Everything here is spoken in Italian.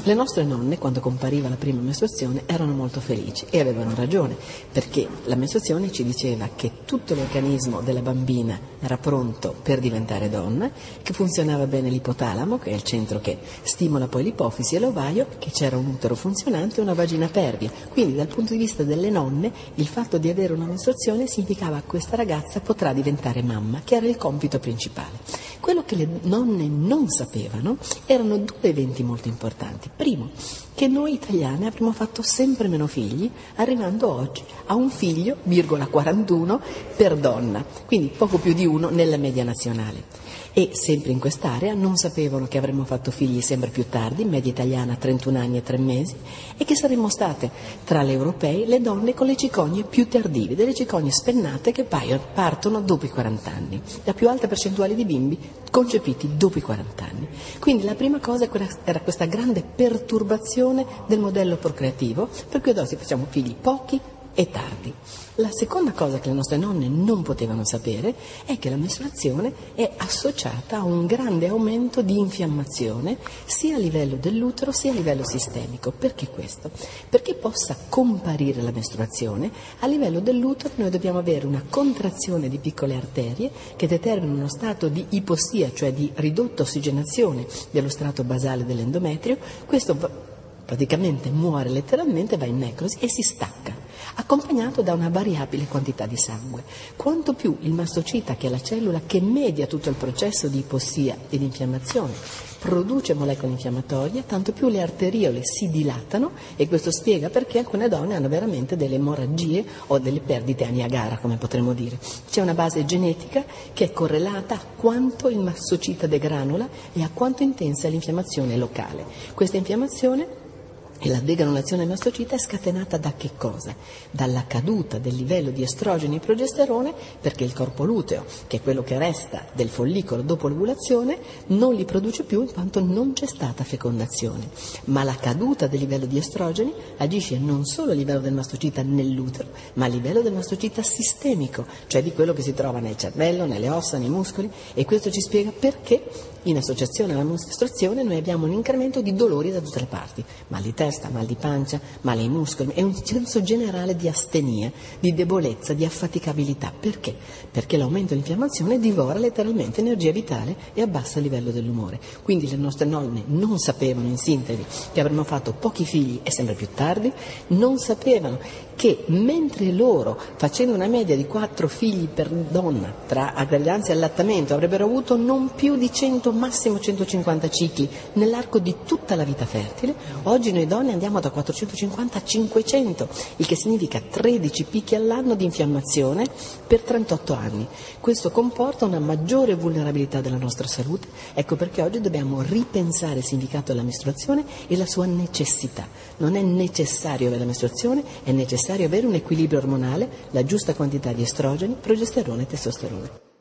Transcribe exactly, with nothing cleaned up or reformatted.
Le nostre nonne, quando compariva la prima mestruazione, erano molto felici e avevano ragione, perché la mestruazione ci diceva che tutto l'organismo della bambina era pronto per diventare donna, che funzionava bene l'ipotalamo, che è il centro che stimola poi l'ipofisi, e l'ovaio, che c'era un utero funzionante e una vagina pervia. Quindi dal punto di vista delle nonne il fatto di avere una mestruazione significava che questa ragazza potrà diventare mamma, che era il compito principale. Quello che le nonne non sapevano erano due eventi molto importanti. Primo, che noi italiane avremmo fatto sempre meno figli, arrivando oggi a un figlio, virgola quarantuno, per donna, quindi poco più di uno nella media nazionale. E sempre in quest'area non sapevano che avremmo fatto figli sempre più tardi, media italiana trentuno anni e tre mesi, e che saremmo state tra le europee le donne con le cicogne più tardive, delle cicogne spennate che paiono, partono dopo i quaranta anni, la più alta percentuale di bimbi concepiti dopo i quaranta anni. Quindi la prima cosa era questa grande perturbazione del modello procreativo, per cui adesso facciamo figli pochi e tardi. La seconda cosa che le nostre nonne non potevano sapere è che la mestruazione è associata a un grande aumento di infiammazione sia a livello dell'utero sia a livello sistemico. Perché questo? Perché possa comparire la mestruazione, a livello dell'utero noi dobbiamo avere una contrazione di piccole arterie che determinano uno stato di ipossia, cioè di ridotta ossigenazione dello strato basale dell'endometrio. Questo praticamente muore letteralmente, va in necrosi e si stacca, accompagnato da una variabile quantità di sangue. Quanto più il mastocita, che è la cellula che media tutto il processo di ipossia e di infiammazione, produce molecole infiammatorie, tanto più le arteriole si dilatano, e questo spiega perché alcune donne hanno veramente delle emorragie o delle perdite a Niagara, come potremmo dire. C'è una base genetica che è correlata a quanto il mastocita degranula e a quanto intensa è l'infiammazione locale. Questa infiammazione e la degranulazione del mastocita è scatenata da che cosa? Dalla caduta del livello di estrogeni e progesterone, perché il corpo luteo, che è quello che resta del follicolo dopo l'ovulazione, non li produce più in quanto non c'è stata fecondazione. Ma la caduta del livello di estrogeni agisce non solo a livello del mastocita nell'utero, ma a livello del mastocita sistemico, cioè di quello che si trova nel cervello, nelle ossa, nei muscoli, e questo ci spiega perché in associazione alla mestruazione noi abbiamo un incremento di dolori da tutte le parti, mal di testa, mal di pancia, male ai muscoli, e un senso generale di astenia, di debolezza, di affaticabilità. Perché? Perché l'aumento dell'infiammazione divora letteralmente energia vitale e abbassa il livello dell'umore. Quindi le nostre nonne non sapevano, in sintesi, che avremmo fatto pochi figli e sempre più tardi, non sapevano che mentre loro, facendo una media di quattro figli per donna tra gravidanza e allattamento, avrebbero avuto non più di cento, massimo centocinquanta cicli nell'arco di tutta la vita fertile, oggi noi donne andiamo da quattrocentocinquanta a cinquecento, il che significa tredici picchi all'anno di infiammazione per trentotto anni. Questo comporta una maggiore vulnerabilità della nostra salute, ecco perché oggi dobbiamo ripensare il significato della mestruazione e la sua necessità. Non è necessario avere la mestruazione, è necessario avere un equilibrio ormonale, la giusta quantità di estrogeni, progesterone e testosterone.